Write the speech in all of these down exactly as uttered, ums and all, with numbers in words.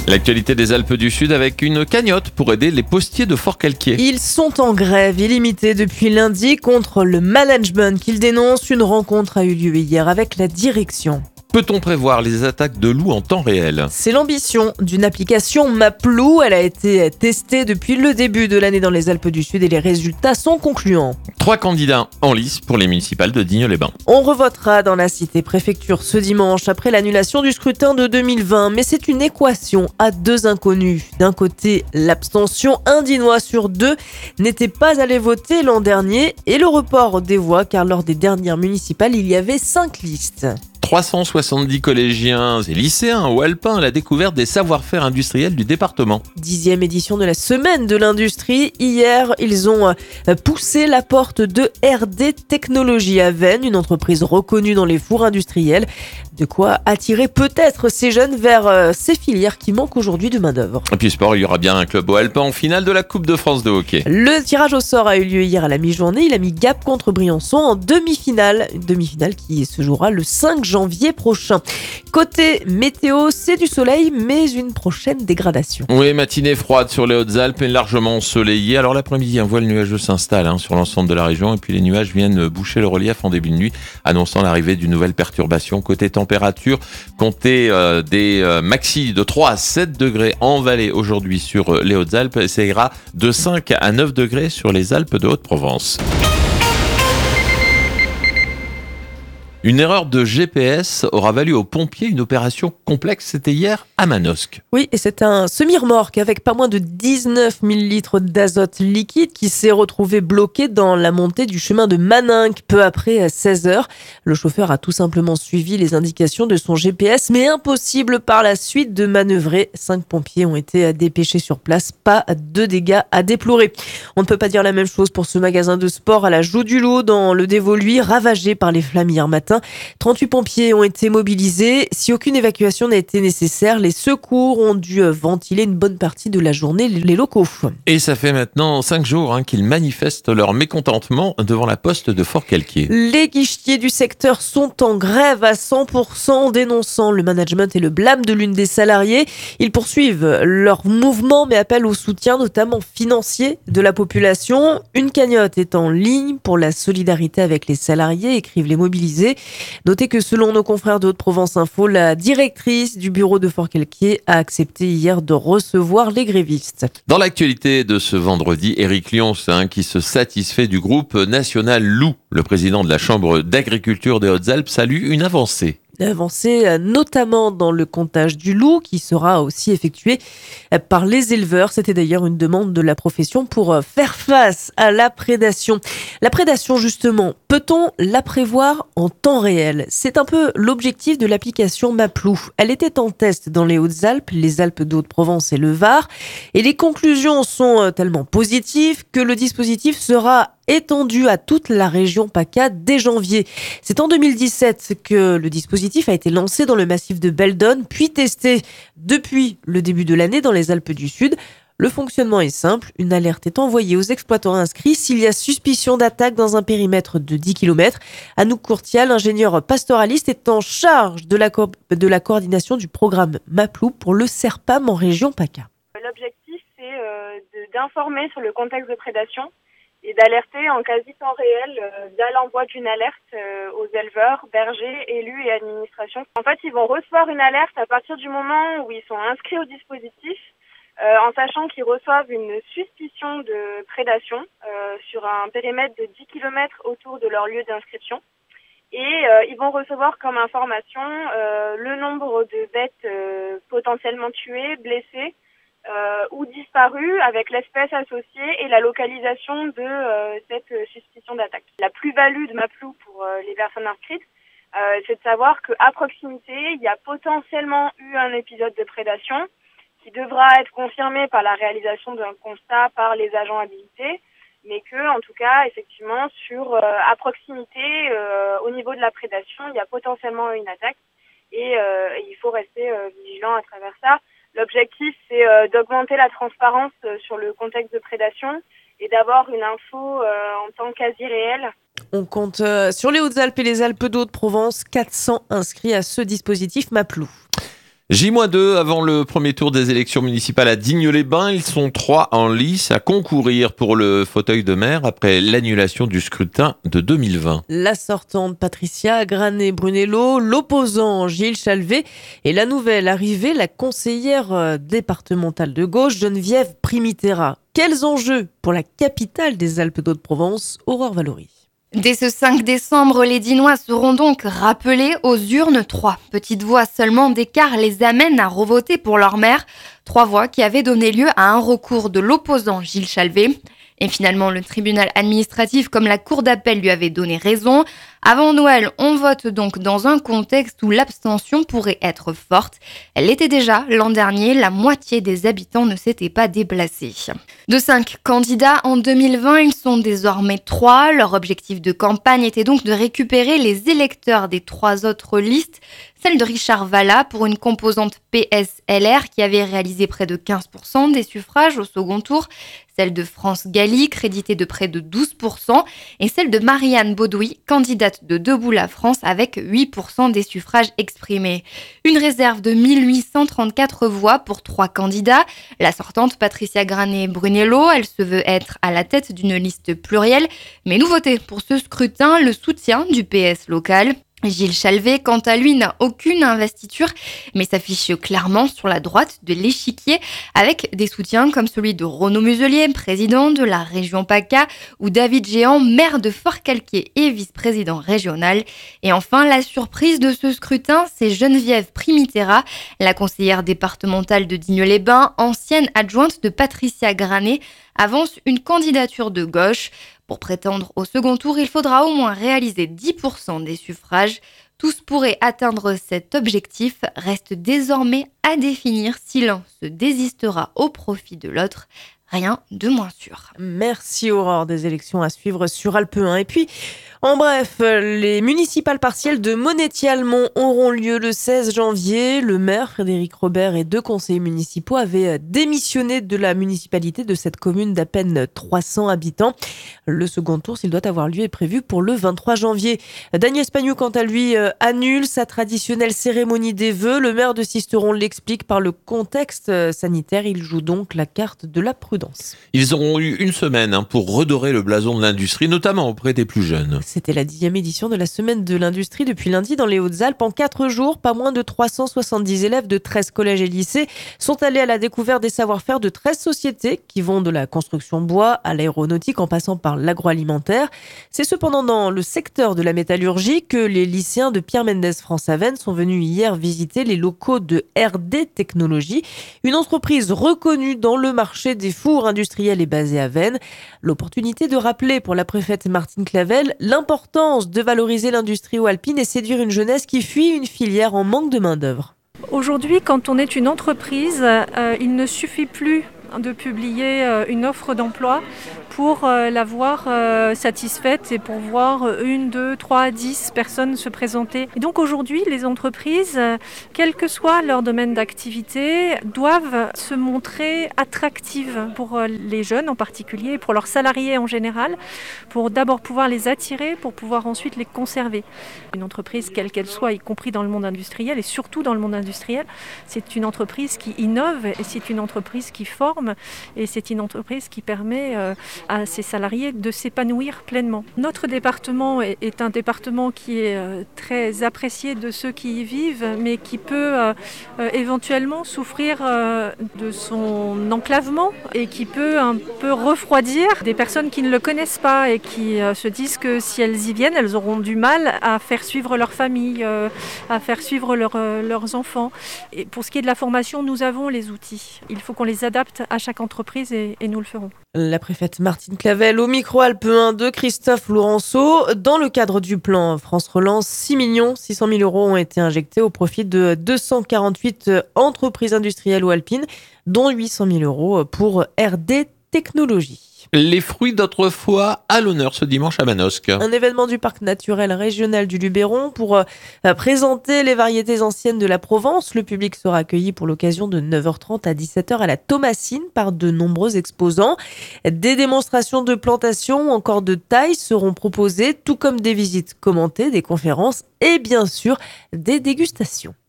L'actualité des Alpes du Sud avec une cagnotte pour aider les postiers de Forcalquier. Ils sont en grève illimitée depuis lundi contre le management qu'ils dénoncent. Une rencontre a eu lieu hier avec la direction. Peut-on prévoir les attaques de loups en temps réel ? C'est l'ambition d'une application Maplou. Elle a été testée depuis le début de l'année dans les Alpes du Sud et les résultats sont concluants. Trois candidats en lice pour les municipales de Digne-les-Bains. On revotera dans la cité préfecture ce dimanche après l'annulation du scrutin de deux mille vingt. Mais c'est une équation à deux inconnus. D'un côté, l'abstention. Un Dinois sur deux n'était pas allé voter l'an dernier et le report des voix car lors des dernières municipales, il y avait cinq listes. trois cent soixante-dix collégiens et lycéens au Alpin, la découverte des savoir-faire industriels du département. Dixième édition de la semaine de l'industrie. Hier, ils ont poussé la porte de R D Technologies à Veynes, une entreprise reconnue dans les fours industriels. De quoi attirer peut-être ces jeunes vers ces filières qui manquent aujourd'hui de main-d'œuvre. Et puis sport, il y aura bien un club au Alpin en finale de la Coupe de France de hockey. Le tirage au sort a eu lieu hier à la mi-journée. Il a mis Gap contre Briançon en demi-finale. Une demi-finale qui se jouera le cinq janvier prochain. Côté météo, c'est du soleil, mais une prochaine dégradation. Oui, matinée froide sur les Hautes-Alpes et largement ensoleillée. Alors l'après-midi, un voile nuageux s'installe hein, sur l'ensemble de la région. Et puis les nuages viennent boucher le relief en début de nuit, annonçant l'arrivée d'une nouvelle perturbation. Côté température, comptez euh, des euh, maxi de trois à sept degrés en vallée aujourd'hui sur euh, les Hautes-Alpes. Ça ira de cinq à neuf degrés sur les Alpes de Haute-Provence. Une erreur de G P S aura valu aux pompiers une opération complexe. C'était hier à Manosque. Oui, et c'est un semi-remorque avec pas moins de dix-neuf mille litres d'azote liquide qui s'est retrouvé bloqué dans la montée du chemin de Maninque peu après seize heures. Le chauffeur a tout simplement suivi les indications de son G P S, mais impossible par la suite de manœuvrer. Cinq pompiers ont été dépêchés sur place, pas de dégâts à déplorer. On ne peut pas dire la même chose pour ce magasin de sport à la Joux du Loup dans le Dévoluy, ravagé par les flammes hier matin. trente-huit pompiers ont été mobilisés. Si aucune évacuation n'a été nécessaire, les secours ont dû ventiler une bonne partie de la journée les locaux. Et ça fait maintenant cinq jours hein, qu'ils manifestent leur mécontentement devant la poste de Forcalquier. Les guichetiers du secteur sont en grève à cent pour cent, dénonçant le management et le blâme de l'une des salariés. Ils poursuivent leur mouvement mais appellent au soutien notamment financier de la population. Une cagnotte est en ligne pour la solidarité avec les salariés, écrivent les mobilisés. Notez que selon nos confrères de Haute-Provence Info, la directrice du bureau de Forcalquier a accepté hier de recevoir les grévistes. Dans l'actualité de ce vendredi, Éric Lyons, hein, qui se satisfait du groupe national Loup, le président de la Chambre d'agriculture des Hautes-Alpes, salue une avancée. Avancée notamment dans le comptage du loup qui sera aussi effectué par les éleveurs. C'était d'ailleurs une demande de la profession pour faire face à la prédation. La prédation justement, peut-on la prévoir en temps réel ? C'est un peu l'objectif de l'application Maplou. Elle était en test dans les Hautes-Alpes, les Alpes de Haute-Provence et le Var et les conclusions sont tellement positives que le dispositif sera étendu à toute la région PACA dès janvier. C'est en deux mille dix-sept que le dispositif a été lancé dans le massif de Beldon, puis testé depuis le début de l'année dans les Alpes du Sud. Le fonctionnement est simple, une alerte est envoyée aux exploitants inscrits s'il y a suspicion d'attaque dans un périmètre de dix kilomètres. Anouk Courtial, ingénieur pastoraliste, est en charge de la, co- de la coordination du programme Maplou pour le SERPAM en région PACA. L'objectif, c'est euh, de, d'informer sur le contexte de prédation et d'alerter en quasi temps réel euh, via l'envoi d'une alerte euh, aux éleveurs, bergers, élus et administrations. En fait, ils vont recevoir une alerte à partir du moment où ils sont inscrits au dispositif, euh, en sachant qu'ils reçoivent une suspicion de prédation euh, sur un périmètre de dix kilomètres autour de leur lieu d'inscription. Et euh, ils vont recevoir comme information euh, le nombre de bêtes euh, potentiellement tuées, blessées, Euh, ou disparu avec l'espèce associée et la localisation de euh, cette euh, suspicion d'attaque. La plus-value de Maplou pour euh, les personnes inscrites, euh, c'est de savoir qu'à proximité, il y a potentiellement eu un épisode de prédation qui devra être confirmé par la réalisation d'un constat par les agents habilités, mais que, en tout cas, effectivement, sur euh, à proximité, euh, au niveau de la prédation, il y a potentiellement une attaque et, euh, et il faut rester euh, vigilant à travers ça. L'objectif, c'est euh, d'augmenter la transparence euh, sur le contexte de prédation et d'avoir une info euh, en temps quasi réel. On compte euh, sur les Hautes-Alpes et les Alpes de Haute-Provence quatre cents inscrits à ce dispositif Maplou. J deux avant le premier tour des élections municipales à Digne-les-Bains. Ils sont trois en lice à concourir pour le fauteuil de maire après l'annulation du scrutin de deux mille vingt. La sortante Patricia Granet-Brunello, l'opposant Gilles Chalvet et la nouvelle arrivée, la conseillère départementale de gauche Geneviève Primiterra. Quels enjeux pour la capitale des Alpes-de-Haute-Provence, Aurore Valory? Dès ce cinq décembre, les Dinois seront donc rappelés aux urnes. Trois petites voix seulement d'écart les amènent à revoter pour leur maire. Trois voix qui avaient donné lieu à un recours de l'opposant Gilles Chalvet. Et finalement, le tribunal administratif comme la cour d'appel lui avait donné raison. Avant Noël, on vote donc dans un contexte où l'abstention pourrait être forte. Elle l'était déjà l'an dernier, la moitié des habitants ne s'étaient pas déplacés. De cinq candidats en deux mille vingt, ils sont désormais trois. Leur objectif de campagne était donc de récupérer les électeurs des trois autres listes. Celle de Richard Vallat pour une composante P S L R qui avait réalisé près de quinze pour cent des suffrages au second tour. Celle de France Galli, créditée de près de douze pour cent. Et celle de Marianne Baudouy, candidate de Debout la France avec huit pour cent des suffrages exprimés. Une réserve de mille huit cent trente-quatre voix pour trois candidats. La sortante Patricia Granet-Brunello, elle se veut être à la tête d'une liste plurielle. Mais nouveauté pour ce scrutin, le soutien du P S local. Gilles Chalvet, quant à lui, n'a aucune investiture, mais s'affiche clairement sur la droite de l'échiquier avec des soutiens comme celui de Renaud Muselier, président de la région PACA, ou David Géant, maire de Fort-Calquier et vice-président régional. Et enfin, la surprise de ce scrutin, c'est Geneviève Primiterra, la conseillère départementale de Digne-les-Bains, ancienne adjointe de Patricia Granet, avance une candidature de gauche. Pour prétendre au second tour, il faudra au moins réaliser dix pour cent des suffrages. Tous pourraient atteindre cet objectif. Reste désormais à définir si l'un se désistera au profit de l'autre. Rien de moins sûr. Merci Aurore, des élections à suivre sur Alpe un. Et puis, en bref, les municipales partielles de Monétier-Almont auront lieu le seize janvier. Le maire, Frédéric Robert, et deux conseillers municipaux avaient démissionné de la municipalité de cette commune d'à peine trois cents habitants. Le second tour, s'il doit avoir lieu, est prévu pour le vingt-trois janvier. Daniel Spagnou, quant à lui, annule sa traditionnelle cérémonie des vœux. Le maire de Sisteron l'explique par le contexte sanitaire. Il joue donc la carte de la prudence. Ils auront eu une semaine hein, pour redorer le blason de l'industrie, notamment auprès des plus jeunes. C'était la dixième édition de la semaine de l'industrie depuis lundi dans les Hautes-Alpes. En quatre jours, pas moins de trois cent soixante-dix élèves de treize collèges et lycées sont allés à la découverte des savoir-faire de treize sociétés qui vont de la construction bois à l'aéronautique en passant par l'agroalimentaire. C'est cependant dans le secteur de la métallurgie que les lycéens de Pierre Mendès France-Avennes sont venus hier visiter les locaux de R D Technologies, une entreprise reconnue dans le marché des fours industriels est basée à Veynes. L'opportunité de rappeler pour la préfète Martine Clavel l'importance de valoriser l'industrie alpine et séduire une jeunesse qui fuit une filière en manque de main-d'œuvre. Aujourd'hui, quand on est une entreprise, euh, il ne suffit plus de publier euh, une offre d'emploi pour euh, l'avoir euh, satisfaite et pour voir une, deux, trois, dix personnes se présenter. Et donc aujourd'hui, les entreprises, euh, quel que soit leur domaine d'activité, doivent se montrer attractives pour euh, les jeunes en particulier, et pour leurs salariés en général, pour d'abord pouvoir les attirer, pour pouvoir ensuite les conserver. Une entreprise, quelle qu'elle soit, y compris dans le monde industriel et surtout dans le monde industriel, c'est une entreprise qui innove et c'est une entreprise qui forme et c'est une entreprise qui permet euh, à ses salariés de s'épanouir pleinement. Notre département est, est un département qui est euh, très apprécié de ceux qui y vivent, mais qui peut euh, euh, éventuellement souffrir euh, de son enclavement et qui peut un peu refroidir des personnes qui ne le connaissent pas et qui euh, se disent que si elles y viennent, elles auront du mal à faire suivre leur famille, euh, à faire suivre leur, euh, leurs enfants. Et pour ce qui est de la formation, nous avons les outils. Il faut qu'on les adapte à chaque entreprise et, et nous le ferons. La préfète Martine Clavel au micro Alpe un de Christophe Lourenço. Dans le cadre du plan France Relance, six millions six cent mille euros ont été injectés au profit de deux cent quarante-huit entreprises industrielles ou alpines, dont huit cent mille euros pour R D Technologies. Les fruits d'autrefois à l'honneur ce dimanche à Manosque. Un événement du parc naturel régional du Luberon pour euh, présenter les variétés anciennes de la Provence. Le public sera accueilli pour l'occasion de neuf heures trente à dix-sept heures à la Thomasine par de nombreux exposants. Des démonstrations de plantation ou encore de taille seront proposées, tout comme des visites commentées, des conférences et bien sûr des dégustations.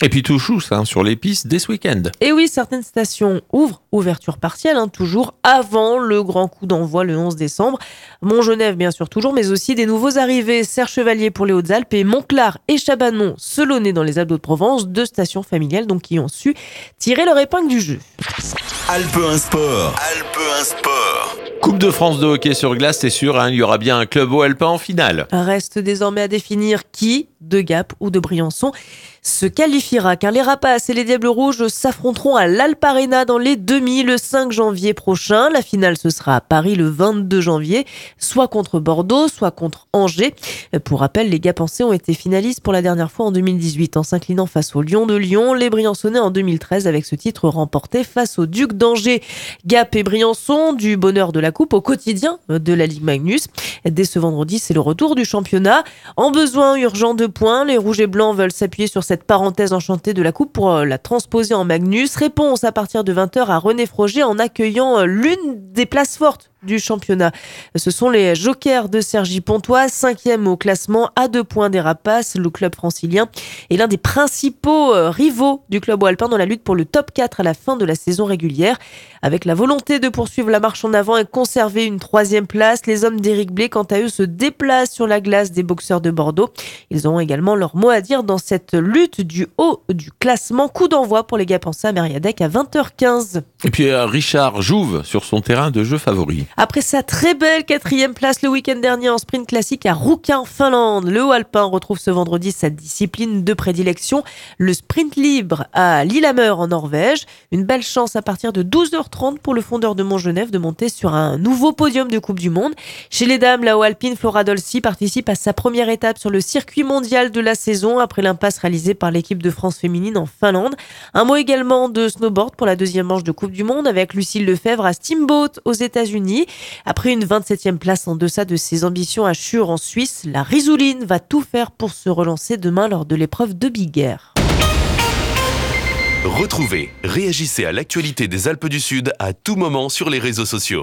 Et puis tout chousse hein, sur les pistes dès ce week-end. Et oui, certaines stations ouvrent, ouverture partielle, hein, toujours avant le grand coup d'envoi le onze décembre. Montgenèvre, bien sûr, toujours, mais aussi des nouveaux arrivés. Serre-Chevalier pour les Hautes-Alpes et Montclar et Chabanon, Selonnais dans les Alpes de Provence, deux stations familiales donc qui ont su tirer leur épingle du jeu. Alpe un Sport. Alpe un Sport. Coupe de France de hockey sur glace, c'est sûr, hein, il y aura bien un club haut alpin en finale. Reste désormais à définir qui, de Gap ou de Briançon, se qualifiera, car les Rapaces et les Diables Rouges s'affronteront à l'Alp Arena dans les demi le cinq janvier prochain. La finale, ce sera à Paris le vingt-deux janvier, soit contre Bordeaux, soit contre Angers. Pour rappel, les Gapençais ont été finalistes pour la dernière fois en deux mille dix-huit en s'inclinant face au Lion de Lyon. Les Briançonnais en deux mille treize avec ce titre remporté face au Duc d'Angers. Gap et Briançon, du bonheur de la coupe au quotidien de la Ligue Magnus. Dès ce vendredi, c'est le retour du championnat. En besoin urgent de points, les Rouges et Blancs veulent s'appuyer sur cette parenthèse enchantée de la coupe pour la transposer en Magnus. Réponse à partir de vingt heures à René Froger en accueillant l'une des places fortes du championnat. Ce sont les Jokers de Cergy-Pontoise, cinquième au classement à deux points des Rapaces. Le club francilien est l'un des principaux rivaux du club alpin dans la lutte pour le top quatre à la fin de la saison régulière. Avec la volonté de poursuivre la marche en avant et conserver une troisième place, les hommes d'Éric Blé, quant à eux, se déplacent sur la glace des boxeurs de Bordeaux. Ils auront également leur mot à dire dans cette lutte du haut du classement. Coup d'envoi pour les Gapençais à Mériadec à vingt heures quinze. Et puis euh, Richard Jouve sur son terrain de jeu favori. Après sa très belle quatrième place le week-end dernier en sprint classique à Rouquin, Finlande, le haut alpin retrouve ce vendredi sa discipline de prédilection, le sprint libre à Lillehammer en Norvège. Une belle chance à partir de douze heures trente pour le fondeur de Montgenèvre de monter sur un nouveau podium de Coupe du Monde. Chez les dames, la haut alpine Flora Dolci participe à sa première étape sur le circuit mondial de la saison après l'impasse réalisée par l'équipe de France féminine en Finlande. Un mot également de snowboard pour la deuxième manche de Coupe du Monde avec Lucille Lefebvre à Steamboat aux États-Unis. Après une vingt-septième place en deçà de ses ambitions à Chur en Suisse, la Rizouline va tout faire pour se relancer demain lors de l'épreuve de Big Air. Retrouvez, réagissez à l'actualité des Alpes du Sud à tout moment sur les réseaux sociaux.